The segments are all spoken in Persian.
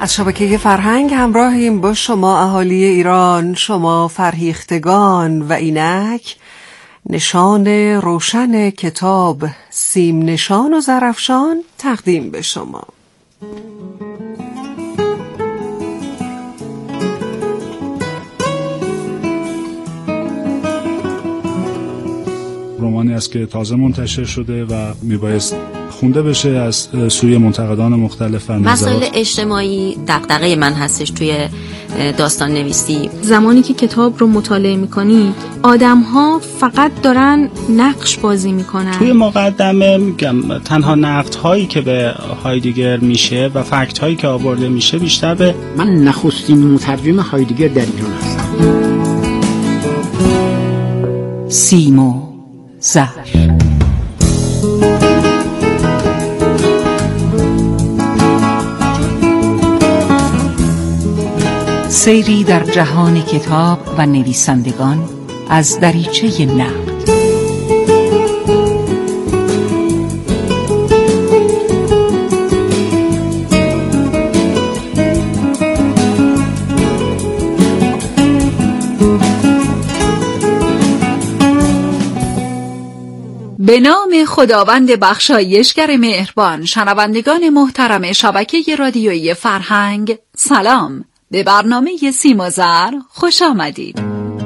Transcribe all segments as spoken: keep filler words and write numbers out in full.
از شبکه فرهنگ همراهیم با شما اهالی ایران، شما فرهیختگان، و اینک نشان روشن کتاب سیم نشان و زرافشان تقدیم به شما. رمانی است که تازه منتشر شده و میبایست خونده بشه از سوی منتقدان مختلف. مسائل اجتماعی دغدغه من هستش توی داستان نویسی. زمانی که کتاب رو مطالعه میکنید آدم‌ها فقط دارن نقش بازی میکنن. توی مقدمه میگم تنها نقدهایی که به هایدگر میشه و فکت‌هایی که آورده میشه بیشتر به من نخستین مترجم هایدگر در ایران هستم. سیم و زر. سیری در جهان کتاب و نویسندگان از دریچه نقد. به نام خداوند بخشایشگر مهربان. شنوندگان محترم شبکه رادیویی فرهنگ، سلام. به برنامه سیم و زر خوش آمدید.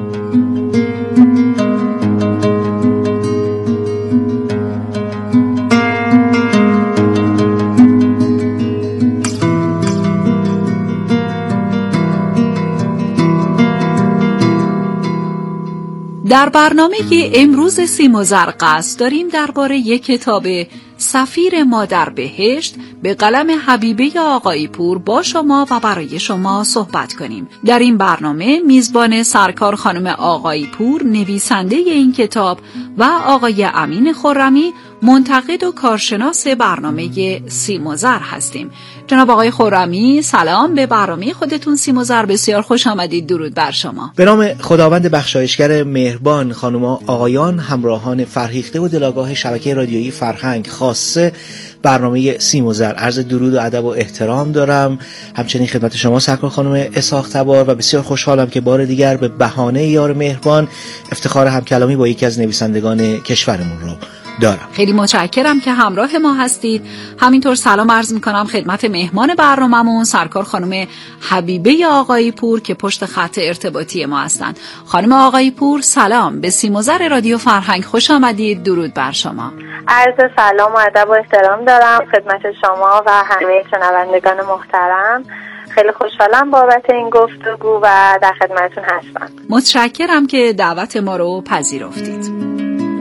در برنامه امروز سیم و زر قصد داریم درباره یک کتاب سفیر ما در بهشت به قلم حبیبه آقایی پور با شما و برای شما صحبت کنیم. در این برنامه میزبان سرکار خانم آقایی پور نویسنده این کتاب و آقای امین خرمی منتقد و کارشناس برنامه سیم و زر هستیم. جناب آقای خرمی سلام، به برنامه خودتون سیم و زر بسیار خوش آمدید. درود بر شما. به نام خداوند بخشایشگر مهربان، خانوما آقایان، همراهان فرهیخته و دلاگاه شبکه رادیویی فرهنگ خاصه برنامه سیم و زر، عرض درود و ادب و احترام دارم. همچنین خدمت شما سرکار خانم اسحاق تبار و بسیار خوشحالم که بار دیگر به بهانه یار مهربان افتخار همکلامی با یکی از نویسندگان کشورمون رو دارم. خیلی متشکرم که همراه ما هستید. همینطور سلام عرض میکنم خدمت مهمان برنامه‌مون سرکار خانم حبیبه آقایی پور که پشت خط ارتباطی ما هستند. خانم آقایی پور سلام، به سیم و زر رادیو فرهنگ خوش آمدید. درود بر شما. عرض سلام و ادب و احترام دارم خدمت شما و همه شنوندگان محترم. خیلی خوشحالم بابت این گفتگو و در خدمتتون هستم. متشکرم که دعوت ما رو پذیرفتید.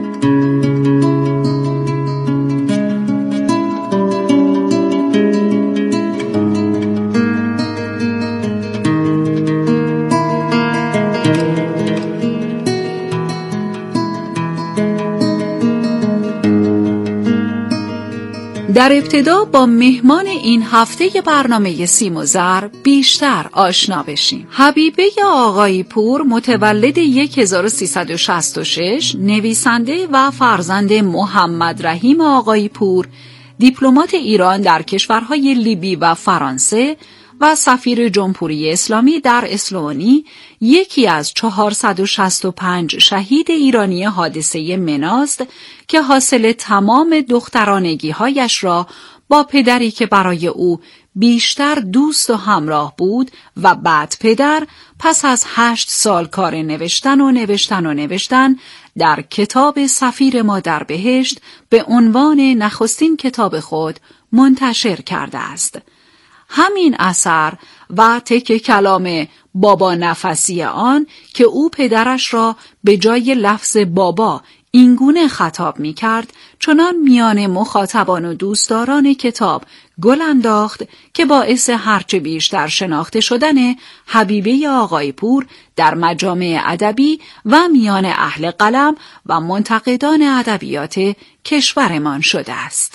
در ابتدا با مهمان این هفته برنامه سیم و زر بیشتر آشنا بشیم. حبیبه آقایی پور متولد هزار و سیصد و شصت و شش، نویسنده و فرزند محمد رحیم آقایی پور، دیپلمات ایران در کشورهای لیبی و فرانسه و سفیر جمهوری اسلامی در اسلوونی، یکی از چهارصد و شصت و پنج شهید ایرانی حادثه مناست که حاصل تمام دخترانگی‌هایش را با پدری که برای او بیشتر دوست و همراه بود و بعد پدر پس از هشت سال کار نوشتن و نوشتن و نوشتن در کتاب سفیر ما در بهشت به عنوان نخستین کتاب خود منتشر کرده است. همین اثر و تک کلام بابا نفسی آن که او پدرش را به جای لفظ بابا اینگونه خطاب می کرد چنان میان مخاطبان و دوستداران کتاب گل انداخت که باعث هرچه بیشتر شناخته شدن حبیبه آقایی پور در مجامع ادبی و میان اهل قلم و منتقدان ادبیات کشورمان شده است.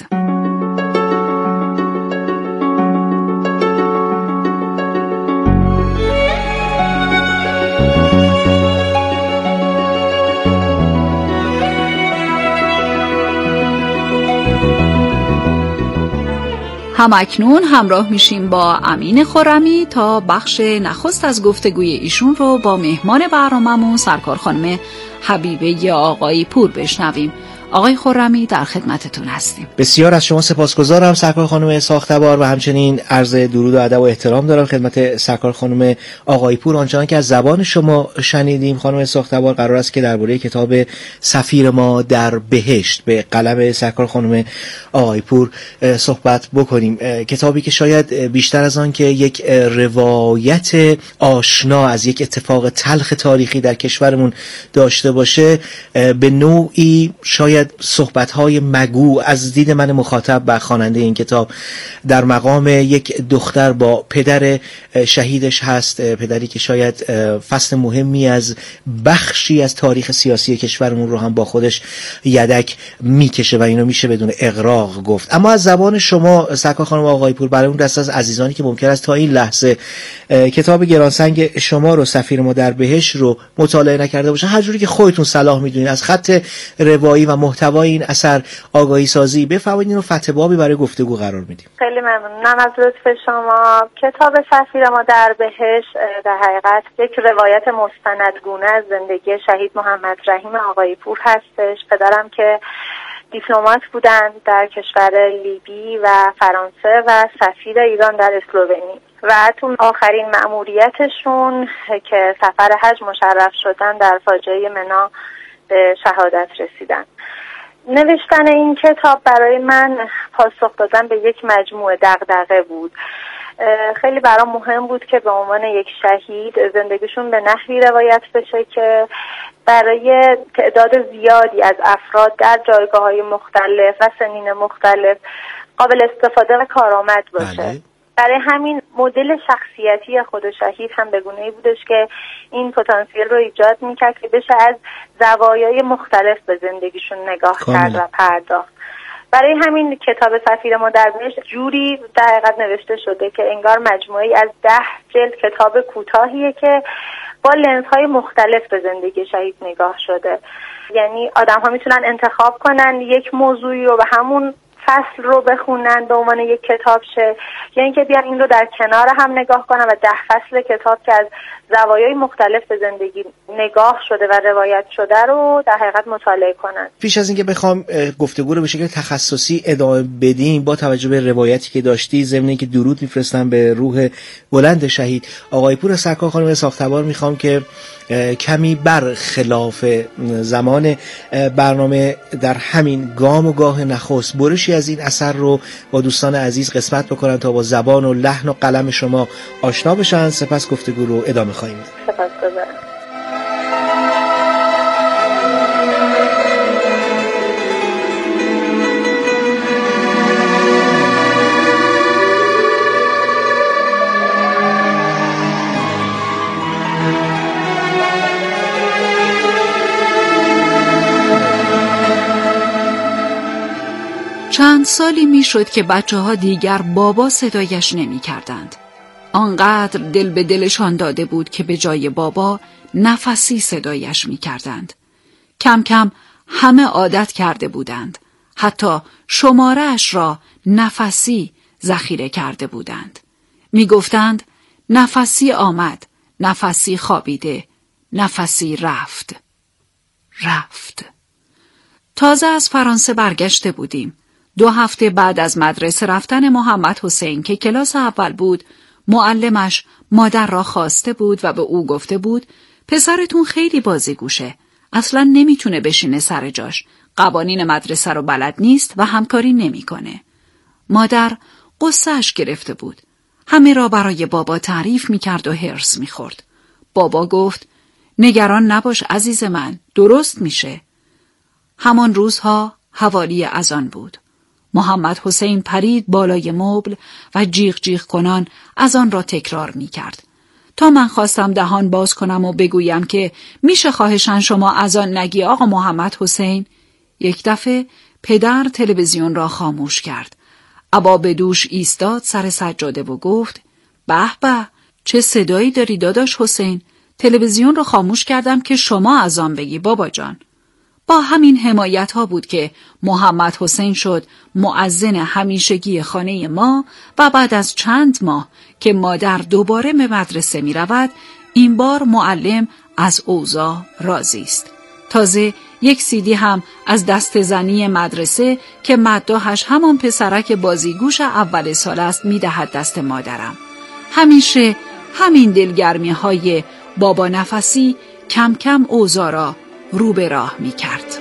همکنون همراه میشیم با امین خرمی تا بخش نخست از گفتگوی ایشون رو با مهمان برنامه‌مون سرکار خانم حبیبه آقای پور بشنویم. آقای خرمی در خدمتتون هستیم. بسیار از شما سپاسگزارم سرکار خانم ساختبار و همچنین عرض درود و ادب و احترام دارم خدمت سرکار خانم آقای پور. آنچنان که از زبان شما شنیدیم خانم ساختبار، قرار است که درباره کتاب سفیر ما در بهشت به قلم سرکار خانم آقای پور صحبت بکنیم. کتابی که شاید بیشتر از آن که یک روایت آشنا از یک اتفاق تلخ تاریخی در کشورمون داشته باشه، به نوعی شاید صحبت‌های مگو از دید من مخاطب و خواننده این کتاب در مقام یک دختر با پدر شهیدش هست، پدری که شاید فصل مهمی از بخشی از تاریخ سیاسی کشورمون رو هم با خودش یدک میکشه و اینو میشه بدون اغراق گفت. اما از زبان شما سرکار خانم آقای پور، برای اون دست از عزیزانی که ممکن است تا این لحظه کتاب گرانسنگ شما رو سفیر ما در بهشت رو مطالعه نکرده باشن، هر جوری که خودتون صلاح میدونین از خط روایی و محتوای این اثر آگاهی سازی بفرمایید، اینو فتح بابی برای گفتگو قرار میدیم. خیلی ممنونم از لطف شما. کتاب سفیر ما در بهشت در حقیقت یک روایت مستندگونه از زندگی شهید محمد رحیم آقای پور هستش. پدرم که دیپلمات بودند در کشور لیبی و فرانسه و سفیر ایران در اسلوونی و تو آخرین مأموریتشون که سفر حج مشرف شدن در فاجعه منا به شهادت رسیدن. نوشتن این کتاب برای من پاسخ دادن به یک مجموعه دغدغه بود. خیلی برام مهم بود که به عنوان یک شهید زندگیشون به نحوی روایت بشه که برای تعداد زیادی از افراد در جایگاه‌های مختلف و سنین مختلف قابل استفاده و کارآمد باشه. بله. برای همین مدل شخصیتی خود شهید هم به گونه‌ای بودش که این پتانسیل رو ایجاد میکرد که بشه از زوایای مختلف به زندگیشون نگاه کاملا کرد و پرداخت. برای همین کتاب سفیر ما در بهشت جوری در حقیقت نوشته شده که انگار مجموعی از ده جلد کتاب کوتاهیه که با لنزهای مختلف به زندگی شهید نگاه شده. یعنی آدم ها میتونن انتخاب کنن یک موضوعی رو و همون فصل رو بخونن به عنوان یک کتاب شه، یا اینکه بیان این رو در کنار هم نگاه کنن و ده فصل کتاب که از زوایای مختلف به زندگی نگاه شده و روایت شده رو در حقیقت مطالعه کنن. پیش از اینکه بخوام گفتگو رو به شکل تخصصی ادامه بدیم، با توجه به روایتی که داشتی، ضمن اینکه درود میفرستم به روح بلند شهید آقای پور، سرکار خانم ساختبار میخوام که کمی بر خلاف زمان برنامه در همین گام و گاه نخست برشی از این اثر رو با دوستان عزیز قسمت بکنن تا با زبان و لحن و قلم شما آشنا بشن. سپس گفتگو رو ادامه خواهیم داد. سپاسگزارم. چند سالی می شد که بچه ها دیگر بابا صدایش نمی کردند. آنقدر دل به دلشان داده بود که به جای بابا نفسی صدایش می کردند. کم کم همه عادت کرده بودند. حتی شماره‌اش را نفسی ذخیره کرده بودند. می گفتند نفسی آمد، نفسی خوابیده، نفسی رفت. رفت. تازه از فرانسه برگشته بودیم. دو هفته بعد از مدرسه رفتن محمد حسین که کلاس اول بود، معلمش مادر را خواسته بود و به او گفته بود پسرتون خیلی بازیگوشه، اصلا نمیتونه بشینه سر جاش، قوانین مدرسه رو بلد نیست و همکاری نمیکنه. مادر قصهش گرفته بود. همه را برای بابا تعریف میکرد و هرس میخورد. بابا گفت نگران نباش عزیز من، درست میشه. همان روزها حوالی اذان بود. محمد حسین پرید بالای مبل و جیغ جیغ کنان از آن را تکرار می کرد. تا من خواستم دهان باز کنم و بگویم که میشه خواهشاً شما از آن نگی آقا محمد حسین، یک دفعه پدر تلویزیون را خاموش کرد. ابا به دوش ایستاد سر سجاده و گفت به به، چه صدایی داری داداش حسین، تلویزیون را خاموش کردم که شما از آن بگی بابا جان. با همین حمایت ها بود که محمد حسین شد مؤذن همیشگی خانه ما و بعد از چند ماه که مادر دوباره به مدرسه می رود، این بار معلم از اوضاع راضی است. تازه یک سیدی هم از دست زنی مدرسه که مداحش همان پسرک بازیگوش اول سال است می دهد دست مادرم. همیشه همین دلگرمی های بابا نفسی کم کم اوضاع را رو به راه می کرد.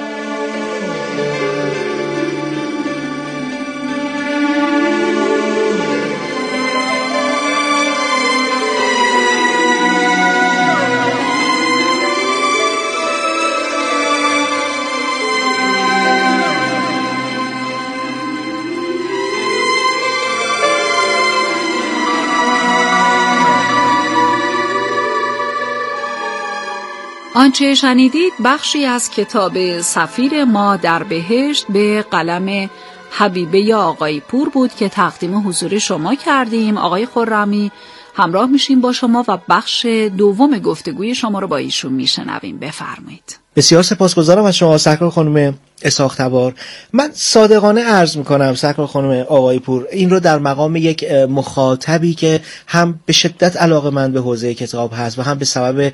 آنچه شنیدید بخشی از کتاب سفیر ما در بهشت به قلم حبیبه آقای پور بود که تقدیم حضور شما کردیم. آقای خرمی همراه میشیم با شما و بخش دوم گفتگوی شما رو با ایشون میشنویم. بفرمایید. بسیار سپاسگزارم از شما سرکار خانم اسحاق تبار. من صادقانه عرض میکنم سرکار خانم آقای پور، این رو در مقام یک مخاطبی که هم به شدت علاقه‌مند به حوزه کتاب هست و هم به سبب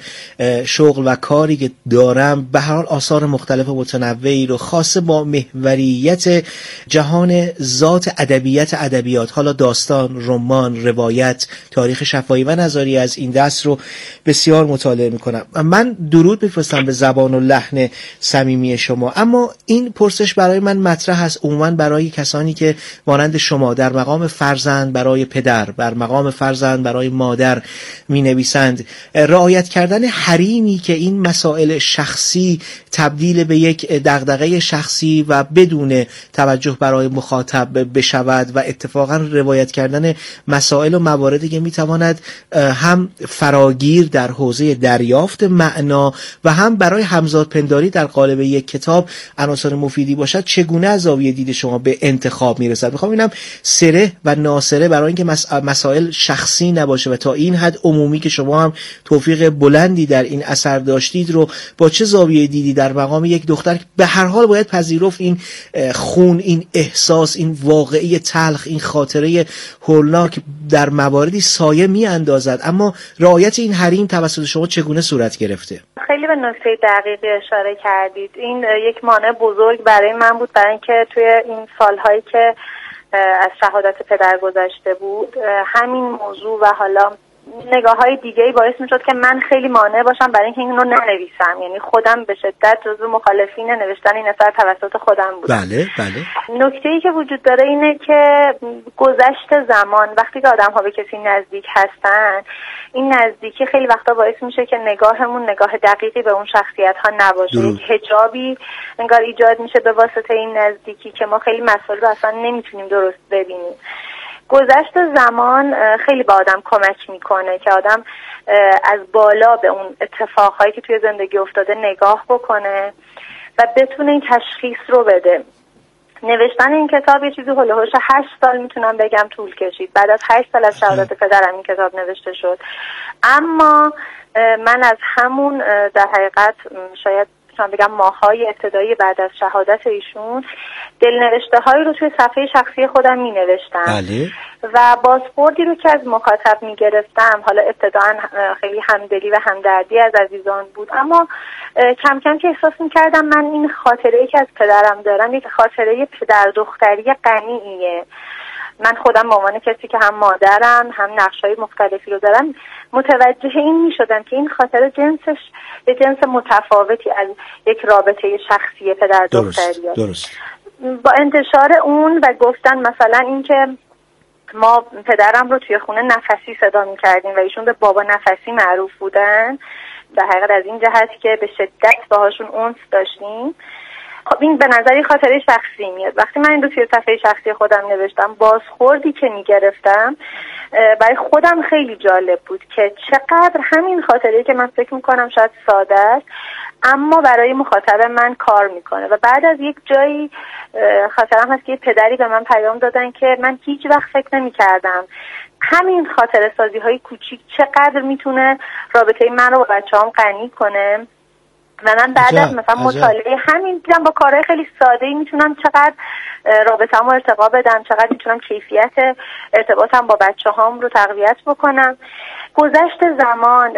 شغل و کاری که دارم به هر حال آثار مختلف و متنوعی رو خاصه با محوریت جهان ذات ادبیات ادبیات، حالا داستان، رمان، روایت، تاریخ شفاهی و نظری از این دست رو بسیار مطالعه میکنم. من درود میفرستم به زبان و لحن صمیمی شما، اما این پرسش برای من مطرح است عموما برای کسانی که مانند شما در مقام فرزند برای پدر، بر مقام فرزند برای مادر می نویسند. رعایت کردن حریمی که این مسائل شخصی تبدیل به یک دغدغه شخصی و بدون توجه برای مخاطب بشود و اتفاقا روایت کردن مسائل و مواردی که می تواند هم فراگیر در حوزه دریافت معنا و هم برای همزاد پنداری در قالب یک کتاب عناصر مفیدی باشد، چگونه از زاویه دید شما به انتخاب میرسد؟ میخوام اینم سره و ناسره برای اینکه مسائل شخصی نباشه و تا این حد عمومی که شما هم توفیق بلندی در این اثر داشتید رو با چه زاویه دیدی در مقام یک دختر به هر حال باید پذیرفت این خون، این احساس، این واقعی تلخ، این خاطره هولناک در مواردی سایه می اندازد، اما رعایت این حریم توسط شما چگونه صورت گرفته؟ خیلی به نکته دقیقی اشاره کردید. این یک مانع بزرگ برای من بود، برای اینکه توی این سالهایی که از شهادت پدر گذشته بود همین موضوع و حالا نگاه های دیگه‌ای باعث می‌شد که من خیلی مانع باشم برای اینکه اینو ننویسم. یعنی خودم به شدت جزو مخالفین نوشتن این اثر توسط خودم بودم. بله بله. نکته‌ای که وجود داره اینه که گذشت زمان وقتی که آدم‌ها به کسی نزدیک هستن، این نزدیکی خیلی وقتا باعث میشه که نگاهمون نگاه دقیقی به اون شخصیت‌ها نباشه. یک حجابی انگار ایجاد میشه به واسطه این نزدیکی که ما خیلی مسائل رو اصلا نمیتونیم درست ببینیم. گذشت زمان خیلی به آدم کمک میکنه که آدم از بالا به اون اتفاقهایی که توی زندگی افتاده نگاه بکنه و بتونه این تشخیص رو بده. نوشتن این کتاب یه چیزی هلوهوش هشت سال میتونم بگم طول کشید. بعد از هشت سال از شهادت پدرم این کتاب نوشته شد، اما من از همون در حقیقت شاید میتونم بگم ماهای ابتدایی بعد از شهادت ایشون دلنوشته هایی رو توی صفحه شخصی خودم می نوشتم. بله. و بازخوردی رو که از مخاطب می گرفتم، حالا ابتداً خیلی همدلی و همدردی از عزیزان بود، اما کم کم که احساس می کردم من این خاطره‌ای که از پدرم دارم یک خاطره پدر دختری غنیه. من خودم به عنوان کسی که هم مادرم هم نقش‌های مختلفی رو دارم متوجه این می شدم که این خاطره جنسش به جنس متفاوتی از یک رابطه شخصی پدر دختری هست. درست. با انتشار اون و گفتن مثلا این که ما پدرم رو توی خونه نفسی صدا می کردیم و ایشون به بابا نفسی معروف بودن، در حقیقت از این جهتی که به شدت باهاشون انس داشتیم. خب این به نظری خاطره شخصی میاد. وقتی من این رو توی صفحه شخصی خودم نوشتم، بازخوردی که میگرفتم برای خودم خیلی جالب بود که چقدر همین خاطره که من فکر میکنم شاید ساده است اما برای مخاطب من کار میکنه. و بعد از یک جایی خاطرم هست که یه پدری به من پیام دادن که من هیچ وقت فکر نمیکردم همین خاطره سازی های کوچیک چقدر میتونه رابطه من رو با بچه‌هام غنی کنه و من بعد از مثلا مطالعه همین دیدم با کارهای خیلی ساده‌ای میتونم چقدر رابطه‌مو ارتقا بدم، چقدر میتونم کیفیت ارتباطم با بچه‌هام رو تقویت بکنم. گذشت زمان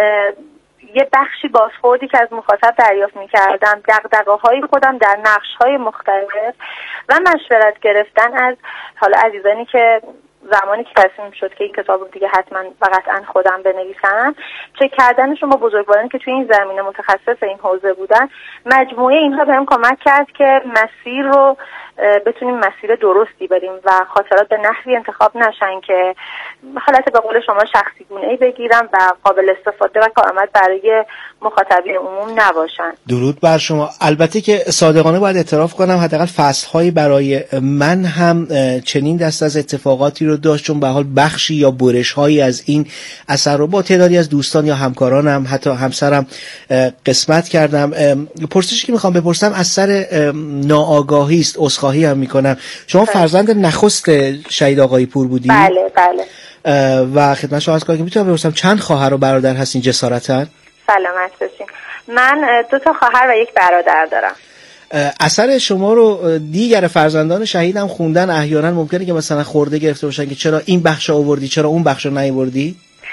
یه بخشی بازخوردی که از مخاطب دریافت می‌کردم، دغدغه‌های خودم در نقش‌های مختلف و مشورت گرفتن از حالا عزیزانی که زمانی که تصمیم شد که این کتاب رو دیگه حتما و قطعا خودم بنویسم، چک کردنشون با بزرگوارانی که توی این زمینه متخصص این حوزه بودن، مجموعه اینها بهم کمک کرد که مسیر رو بتونیم مسیر درستی بریم و خاطرات به نحوی انتخاب نشن که حالت به قول شما شخصی گونه‌ای بگیرم و قابل استفاده و کارآمد برای مخاطبین عموم نباشن. درود بر شما. البته که صادقانه باید اعتراف کنم حداقل فصل‌های برای من هم چنین دست از اتفاقاتی رو داشت، چون به حال بخشی یا برش‌هایی از این اثر رو با تعدادی از دوستان یا همکارانم حتی همسرم قسمت کردم. پرسشی که میخوام بپرسم از سر ناآگاهی است، عذرخواهی هم میکنم. شما فرزند نخست شهید آقای پور بودی؟ بله بله. و خدمت شما عرض کنم که میتونم بپرسم چند خواهر و برادر هستین جسارتاً؟ سلامت باشین. من دو تا خواهر و یک برادر دارم. اثر شما رو دیگر فرزندان شهید هم خوندن، احیانا ممکنه که مثلا خورده گرفته باشن که چرا این بخش آوردی چرا اون بخش رو نیاوردی؟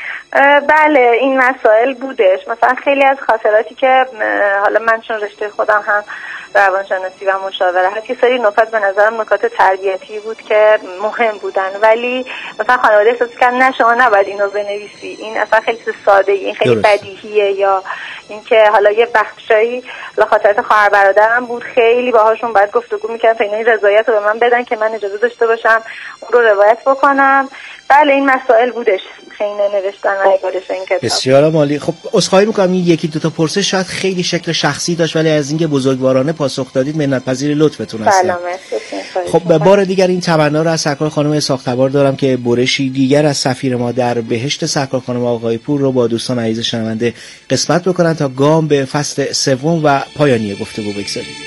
بله این مسائل بودش. مثلا خیلی از خاطراتی که حالا من چون رشته خودم هم روانشناسی و مشاوره هست، یه سری نکات به نظرم نکات تربیتی بود که مهم بودن، ولی مثلا خانواده احساس کردن نه شما نباید اینو بنویسی، این اصلا خیلی ساده، این خیلی بدیهیه، یا اینکه حالا یه بخشایی خاطرات خواهر برادرم بود خیلی باهاشون باید گفتگو می‌کردم تا اینا این رضایت رو به من بدن که من اجازه داشته باشم اون رو روایت بکنم. بله این مسائل بودش خیلی نوشتن و نگارش این کتاب. بسیار عالی. خب عذرخواهی می‌کنم این یکی دو تا پرسش شاید خیلی شکل شخصی داشت، ولی از اینکه بزرگوارانه پاسخ دادید منت‌پذیر لطفتون هستم. سلامت. خب به بار دیگر این تمنا رو از سرکار خانم اسحاق‌تبار دارم که برشی دیگر از سفیر ما در بهشت سرکار خانم آقای پور رو با دوستان عزیز شنونده قسمت بکنن تا گام به فصل سوم و پایانی گفتگو بگذاریم.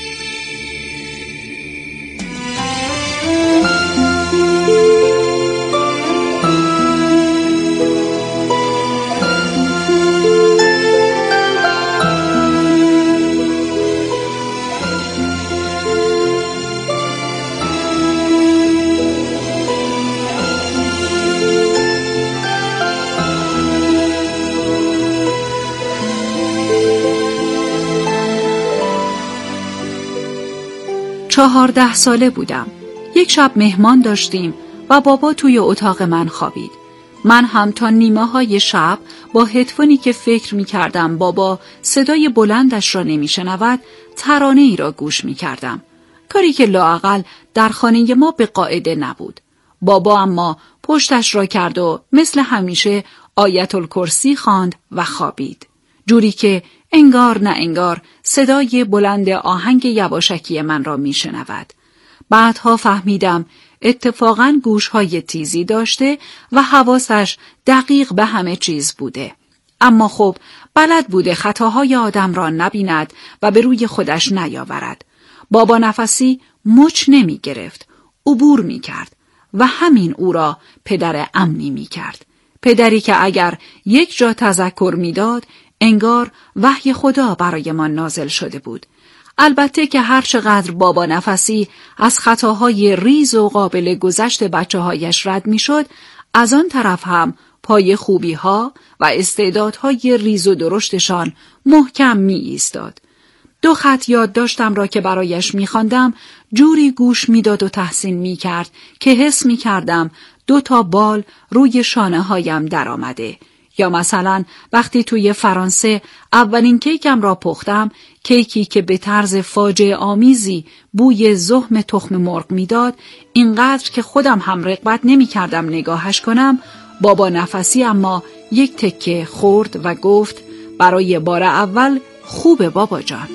چهارده ساله بودم. یک شب مهمان داشتیم و بابا توی اتاق من خوابید. من هم تا نیمه های شب با هدفونی که فکر می کردم بابا صدای بلندش را نمی شنود ترانه ای را گوش می کردم. کاری که لااقل در خانه ما به قاعده نبود. بابا اما پشتش را کرد و مثل همیشه آیت الکرسی خواند و خوابید. جوری که انگار نه انگار صدای بلند آهنگ یواشکی من را می شنود. بعدها فهمیدم اتفاقاً گوشهای تیزی داشته و حواسش دقیق به همه چیز بوده. اما خب بلد بوده خطاهای آدم را نبیند و به روی خودش نیاورد. بابا نفسی مچ نمی گرفت، عبور می کرد و همین او را پدر امنی می کرد. پدری که اگر یک جا تذکر می داد انگار وحی خدا برای ما نازل شده بود. البته که هر چقدر بابا نفسی از خطاهای ریز و قابل گذشت بچه هایش رد می شد، از آن طرف هم پای خوبی ها و استعدادهای ریز و درشتشان محکم می ایستاد. دو خط یاد داشتم را که برایش می خواندم جوری گوش می داد و تحسین می کرد که حس می کردم دو تا بال روی شانه هایم در آمده. یا مثلا وقتی توی فرانسه اولین کیکم را پختم، کیکی که به طرز فاجعه آمیزی بوی زخم تخم مرغ میداد، اینقدر که خودم هم رغبت نمی کردم نگاهش کنم، بابا نفسی اما یک تکه خورد و گفت برای بار اول خوبه بابا جان.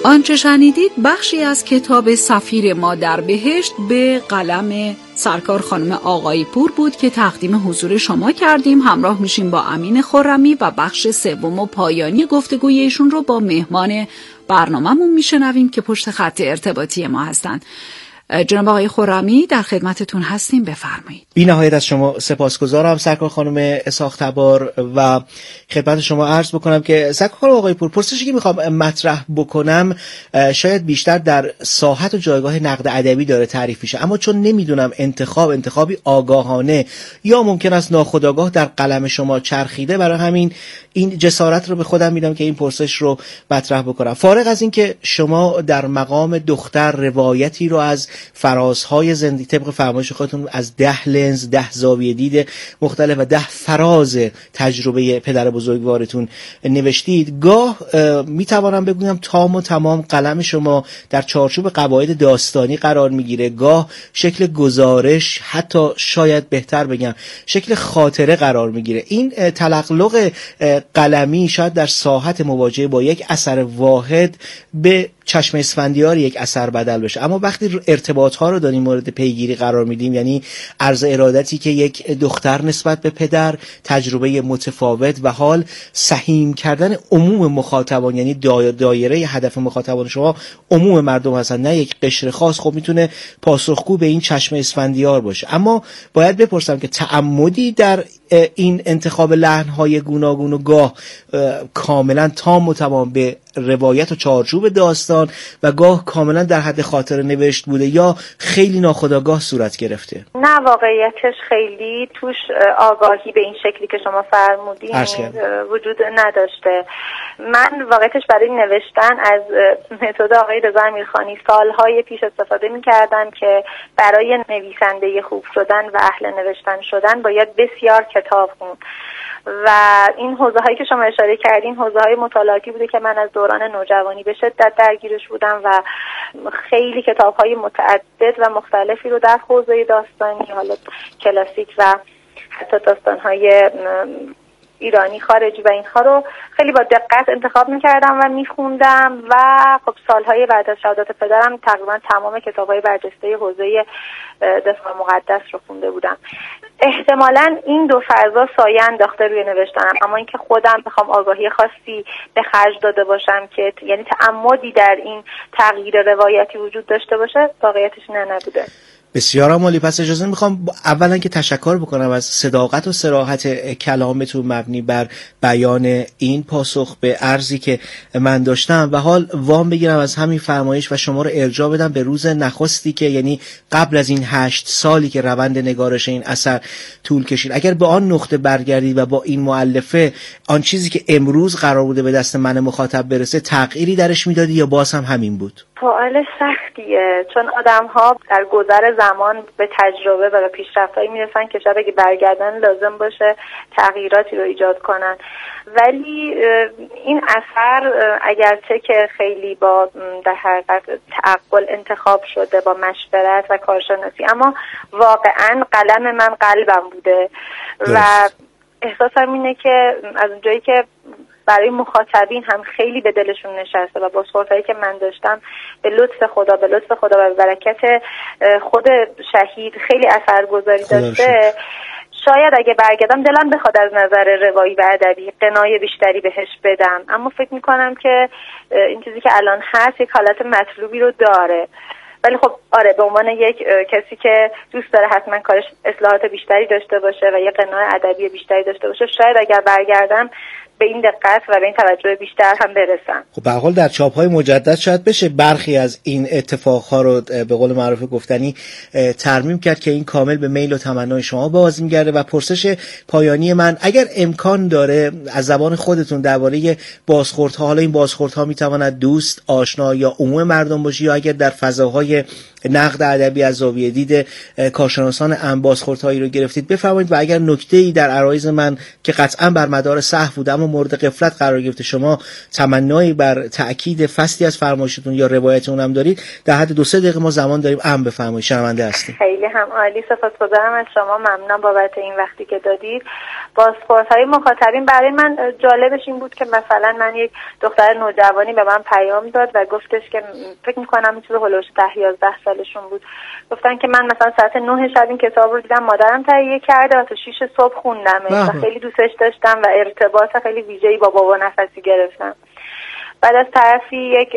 آنچه شنیدید بخشی از کتاب سفیر ما در بهشت به قلم سرکار خانم آقایی پور بود که تقدیم حضور شما کردیم. همراه میشیم با امین خرمی و بخش سوم و پایانی گفتگوی ایشون رو با مهمان برنامه‌مون میشنویم که پشت خط ارتباطی ما هستند. جناب آقای خرمی در خدمتتون هستیم، بفرمایید. بی نهایت از شما سپاسگزارم سرکار خانم اسحاق تبار و خدمت شما عرض بکنم که سرکار خانم آقای پور، پرسشی که میخوام مطرح بکنم شاید بیشتر در ساحت و جایگاه نقد ادبی داره تعریف میشه، اما چون نمیدونم انتخاب انتخابی آگاهانه یا ممکن است ناخودآگاه در قلم شما چرخیده، برای همین این جسارت رو به خودم میدم که این پرسش رو مطرح بکنم. فارغ از این که شما در مقام دختر روایتی رو از فرازهای زندگی طبق فرمایش خودتون از ده لنز، ده زاویه دید مختلف و ده فراز تجربه پدر بزرگوارتون نوشتید، گاه میتوانم بگویم تام و تمام قلم شما در چارچوب قواعد داستانی قرار میگیره، گاه شکل گزارش، حتی شاید بهتر بگم شکل خاطره قرار میگیره. این تلقلق قلمی شاید در ساحت مواجهه با یک اثر واحد به چشم اسفندیار یک اثر بدل بشه، اما وقتی ارتباط ها رو داریم مورد پیگیری قرار میدیم، یعنی عرض ارادتی که یک دختر نسبت به پدر، تجربه متفاوت و حال سهیم کردن عموم مخاطبان، یعنی دایره هدف مخاطبان شما عموم مردم هستن نه یک قشر خاص، خب میتونه پاسخگو به این چشم اسفندیار باشه. اما باید بپرسم که تعمدی در این انتخاب لحن‌های گوناگون و گاه کاملا تام و تمام به روایت و چارچوب داستان و گاه کاملا در حد خاطره نوشت بوده یا خیلی ناخودآگاه صورت گرفته؟ نه، واقعیتش خیلی توش آگاهی به این شکلی که شما فرمودین وجود نداشته. من واقعیتش برای نوشتن از متد آقای رضا امیرخانی سالهای پیش استفاده می‌کردم که برای نویسنده خوب شدن و اهل نوشتن شدن باید بسیار کتاب خوند و این حوزه‌هایی که شما اشاره کردین حوزه‌های مطالعاتی بوده که من از دوران نوجوانی به شدت درگیرش بودم و خیلی کتاب‌های متعدد و مختلفی رو در حوزه داستانی، حالا کلاسیک و حتی داستان‌های ایرانی خارجی و اینها رو خیلی با دقت انتخاب می‌کردم و می‌خوندم و خب سالهای بعد از شهادت پدرم تقریبا تمام کتاب‌های برجسته حوزه دفاع مقدس رو خونده بودم. احتمالاً این دو فضا سایه انداخته روی نوشتنم، اما اینکه خودم بخوام آگاهی خاصی به خرج داده باشم که یعنی تعمدی در این تغییر روایتی وجود داشته باشه، واقعیتش نه نبوده. بسیار عالی. پس اجازه میخوام اولا که تشکر بکنم از صداقت و صراحت کلامتون مبنی بر بیان این پاسخ به عرضی که من داشتم و حال وام بگیرم از همین فرمایش و شما رو ارجاع بدم به روز نخستی که یعنی قبل از این هشت سالی که روند نگارش این اثر طول کشید. اگر به آن نقطه برگردید و با این مؤلفه آن چیزی که امروز قرار بوده به دست من مخاطب برسه تغییری درش میدادی یا باز هم همین بود؟ سوال سختیه، چون آدم ها در گذر زمان به تجربه و به پیشرفت‌هایی میرسن که شاید اگه برگردن لازم باشه تغییراتی رو ایجاد کنن. ولی این اثر اگرچه که خیلی با در حقیقت تعقل انتخاب شده با مشورت و کارشناسی، اما واقعا قلم من قلبم بوده و احساسم اینه که از اونجایی که برای مخاطبین هم خیلی به دلشون نشسته و بازخوردهایی که من داشتم به لطف خدا به لطف خدا و به برکت خود شهید خیلی اثرگذاری داشته، شاید اگه برگردم دلم بخواد از نظر روایی و ادبی قنای بیشتری بهش بدم، اما فکر میکنم که این چیزی که الان هست یک حالت مطلوبی رو داره. ولی خب آره، به عنوان یک کسی که دوست داره حتما کارش اصلاحات بیشتری داشته باشه و یک قنای ادبی بیشتری داشته باشه، شاید اگر برگردم به این دقت و به این توجه بیشتر هم برسم. خب به هر حال در چاپ‌های مجدد شاید بشه برخی از این اتفاقها رو به قول معروف گفتنی ترمیم کرد که این کامل به میل و تمنای شما باز می‌گرده. و پرسش پایانی من، اگر امکان داره از زبان خودتون درباره بازخوردها، حالا این بازخوردها میتواند دوست، آشنا یا عموم مردم باشه یا اگر در فضاهای نقد ادبی از زاویه دید کارشناسان انبازخوردهایی رو گرفتید بفرمایید و اگر نکته‌ای در عرایض من که قطعا بر مدار سهو بود اما مورد غفلت قرار گرفته شما تمنایی بر تأکید فصلی از فرمایشتون یا روایتتون هم دارید در حد دو سه دقیقه ما زمان داریم. ام بفرمایید، شنونده هستیم. خیلی هم عالی، سپاسگزارم از شما، ممنونم بابت این وقتی که دادید. بازخوردهای مخاطبین برای من جالبش این بود که مثلا من یک دختر نوجوانی به من پیام داد و گفتش که فکر می‌کنم این چیز هولوش ده یازده سالشون بود، گفتن که من مثلا ساعت نه شب این کتاب رو دیدم، مادرم تهیه کرده و تا شش صبح خوندمش و خیلی دوستش داشتم و ارتباط خیلی ویژه‌ای با بابا نفسی گرفتم. بعد از طرفی یک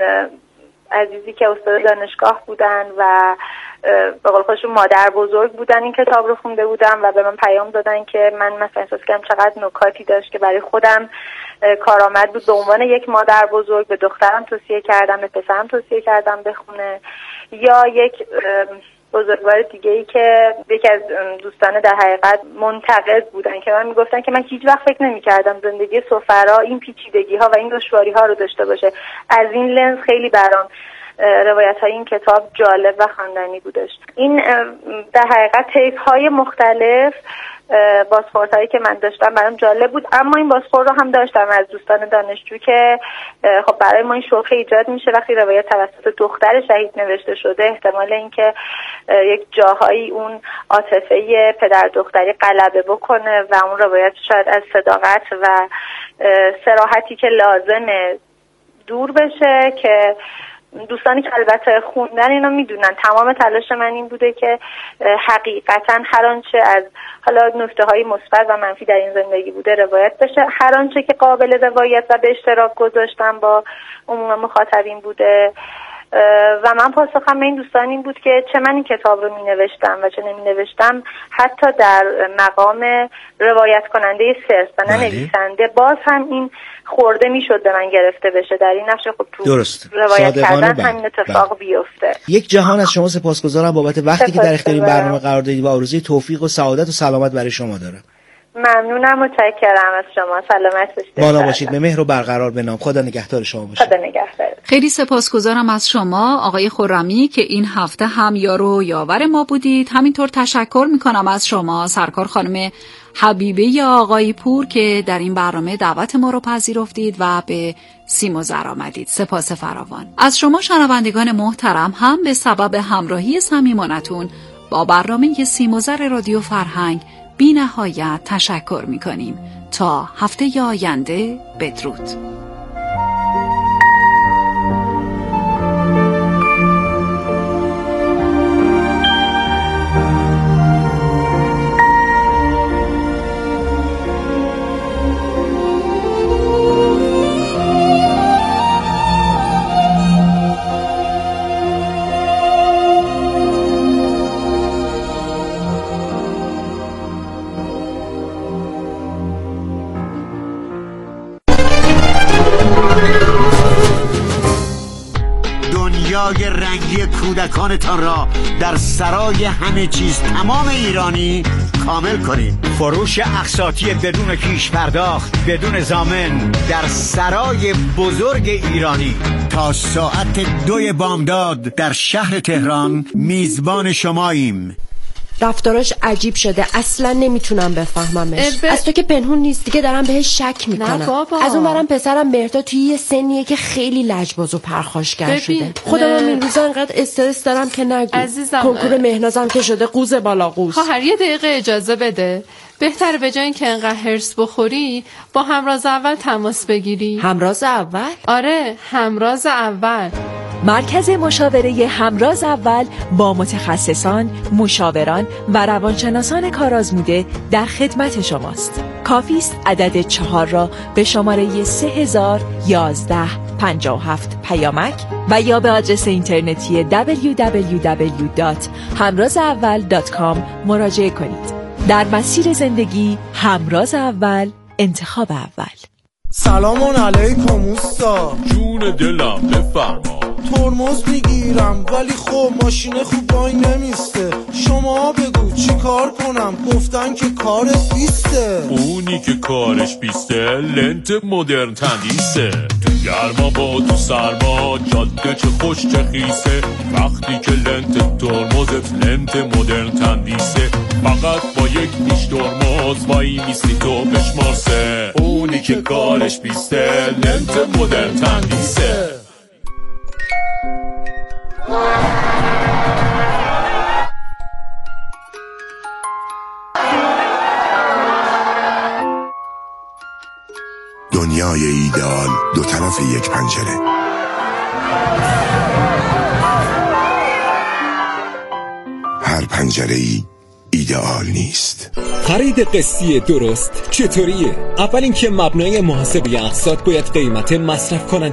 عزیزی که استاد دانشگاه بودن و به قول خودشون مادر بزرگ بودن این کتاب رو خونده بودم و به من پیام دادن که من مثلا احساس کردم چقدر نکاتی داشت که برای خودم کارآمد بود. به عنوان یک مادر بزرگ به دخترم توصیه کردم، به پسرم توصیه کردم بخونه. یا یک بزرگوار دیگه ای که یکی از دوستان در حقیقت منتقد بودن که من میگفتن که من هیچ وقت فکر نمی‌کردم زندگی سفرا این پیچیدگی ها و این دشواری ها رو داشته باشه. از این لنز خیلی برام روایت های این کتاب جالب و خواندنی بودش. این در حقیقت تیپ های مختلف بازخوردهایی که من داشتم برام جالب بود، اما این بازخورد رو هم داشتم از دوستان دانشجو که خب برای ما این شوخی ایجاد میشه وقتی روایت توسط دختر شهید نوشته شده، احتمال اینکه یک جاهایی اون عاطفه پدر دختری غلبه بکنه و اون روایت شاید از صداقت و صراحتی که لازمه دور بشه، که دوستانی که البته خوندن اینو میدونن تمام تلاش من این بوده که حقیقتا هر آنچه از حالا نکته‌های مثبت و منفی در این زندگی بوده روایت بشه، هر آنچه که قابل روایت و به اشتراک گذاشتم با عموم مخاطبین بوده. و من پاسخم به این دوستان این بود که چه من این کتاب رو می نوشتم و چه نمی نوشتم، حتی در مقام روایت کننده صرف و نه نویسنده، باز هم این خورده می شد به من گرفته بشه در این نقش. خب تو درست. روایت کردن همین اتفاق بیفته. یک جهان از شما سپاسگزارم بابت وقتی که در اختیار این برنامه قرار دادید و آرزوی توفیق و سعادت و سلامت برای شما دارم. ممنونم، متشکرم از شما. سلامت باشید. بالا باشید، به مهر و برقرار بنام. خدا نگهدار شما باشه. خدا نگهدار. خیلی سپاسگزارم از شما آقای خرمی که این هفته هم یار و یاور ما بودید. همینطور تشکر میکنم از شما سرکار خانم حبیبه آقای پور که در این برنامه دعوت ما رو پذیرفتید و به سیم و زر آمدید. سپاس فراوان. از شما شنوندگان محترم هم به سبب همراهی صمیمانتون با برنامه سیم و زر رادیو فرهنگ بی نهایت تشکر می کنیم. تا هفته آینده بدرود. دنیای رنگی کودکانتان را در سرای همه چیز تمام ایرانی کامل کنید. فروش اقساطی بدون پیش پرداخت، بدون ضامن در سرای بزرگ ایرانی. تا ساعت دوی بامداد در شهر تهران میزبان شماییم. رفتاراش عجیب شده، اصلا نمیتونم بفهممش. ب... از تو که پنهون نیست دیگه، دارم بهش شک میکنم. از اون برم پسرم مهرداد توی یه سنیه که خیلی لجباز و پرخاشگر شده. خودم هم این روزا انقدر استرس دارم که نگو. عزیزم کنکور مهنازم که شده قوز بالا قوز. خواهر یه دقیقه اجازه بده. بهتره به جای اینکه انقدر هرس بخوری با همراز اول تماس بگیری. همراز اول؟ آره، همراز اول. مرکز مشاوره همراز اول با متخصصان، مشاوران و روانشناسان کارآزموده در خدمت شماست. کافی است عدد چهار را به شماره سه هزار یازده پنجاه و هفت پیامک و یا به آدرس اینترنتی دبلیو دبلیو دبلیو دات همراز اول دات کام مراجعه کنید. در مسیر زندگی همراز اول، انتخاب اول. سلام علیکم اوستا. جون دلم بفرما. ترمز میگیرم ولی خب ماشین خوب وای نمیسته. شما بگو چی کار کنم، گفتن که کار بیسته. اونی که کارش بیسته لنت مدرن تندیسه. تو گرما با تو سرما جاده چه خوش چه خیسه. وقتی که لنت ترمزت لنت مدرن تندیسه. فقط با یک نیش ترمز وای میستی تو بشمارسه. اونی که کارش بیسته لنت مدرن تندیسه. دنیای ایدئال دو طرف یک پنجره. هر پنجره ای ایدئال نیست. خرید قسطی درست چطوریه؟ اول اینکه مبنای محاسبه اقساط باید قیمت مصرف کننده